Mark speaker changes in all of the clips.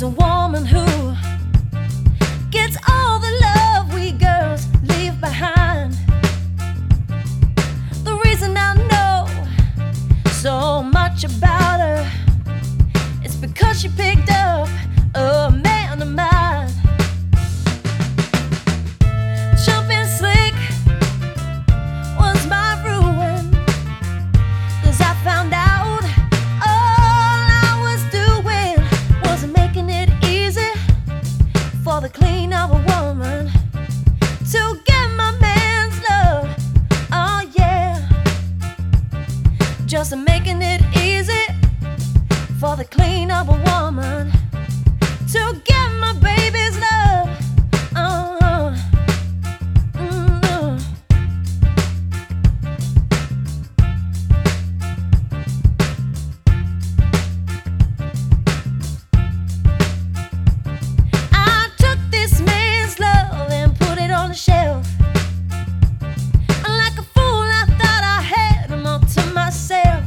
Speaker 1: a woman who gets all the love we girls leave behind. The reason I know so much about her is because she picked up a man of mine. Jumping slick was my ruin, 'cause I found out all I was doing wasn't making it easy for the clean of a woman to get my man's love. Oh yeah, just making it easy for the clean of a woman to get my baby's love. I took this man's love and put it on the shelf. Like a fool, I thought I had him all to myself.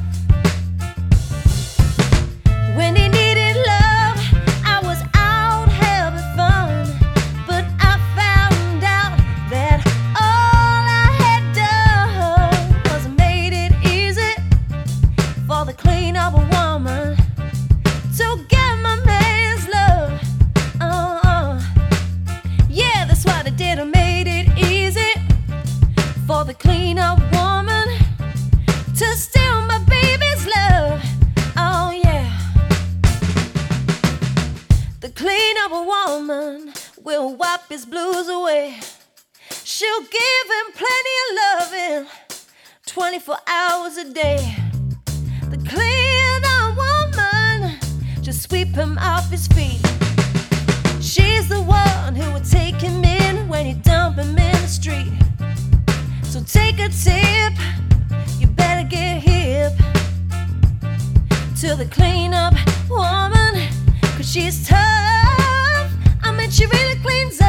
Speaker 1: When he needed love, I was out having fun. But I found out that all I had done was made it easy for the clean of a woman to get my man's love. Yeah, that's what I did. I made it easy for the clean of woman to steal my baby's love. Oh yeah. The clean of a woman will wipe his blues away. She'll give him plenty of loving 24 hours a day. The clean of woman just sweep him off his feet. She's the one who will take him in when you dump him in the street. So take a tip, you better get hip to the clean up woman, 'cause she's tough. I mean, she really cleans up.